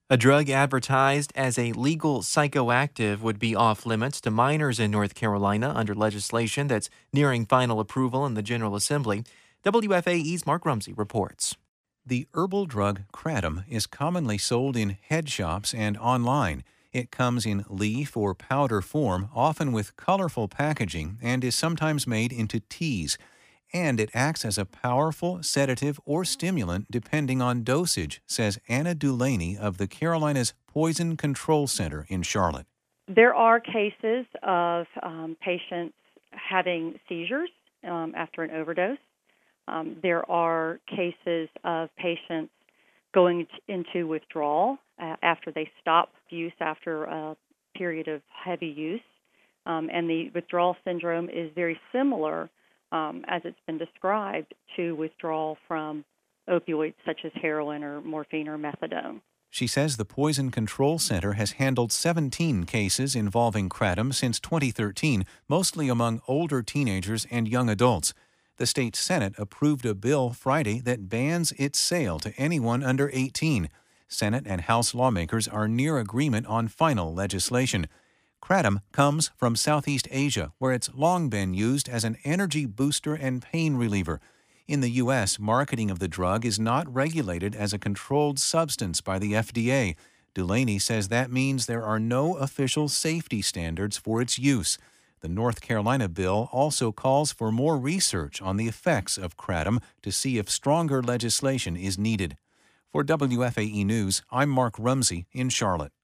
A drug advertised as a legal psychoactive would be off limits to minors in North Carolina under legislation that's nearing final approval in the General Assembly. WFAE's Mark Rumsey reports. The herbal drug kratom is commonly sold in head shops and online. It comes in leaf or powder form, often with colorful packaging, and is sometimes made into teas. And it acts as a powerful sedative or stimulant depending on dosage, says Anna Dulaney of the Carolinas Poison Control Center in Charlotte. There are cases of patients having seizures after an overdose. There are cases of patients going into withdrawal after they stop use after a period of heavy use. And the withdrawal syndrome is very similar, as it's been described, to withdrawal from opioids such as heroin or morphine or methadone. She says the Poison Control Center has handled 17 cases involving kratom since 2013, mostly among older teenagers and young adults. The state Senate approved a bill Friday that bans its sale to anyone under 18. Senate and House lawmakers are near agreement on final legislation. Kratom comes from Southeast Asia, where it's long been used as an energy booster and pain reliever. In the U.S., marketing of the drug is not regulated as a controlled substance by the FDA. Dulaney says that means there are no official safety standards for its use. The North Carolina bill also calls for more research on the effects of kratom to see if stronger legislation is needed. For WFAE News, I'm Mark Rumsey in Charlotte.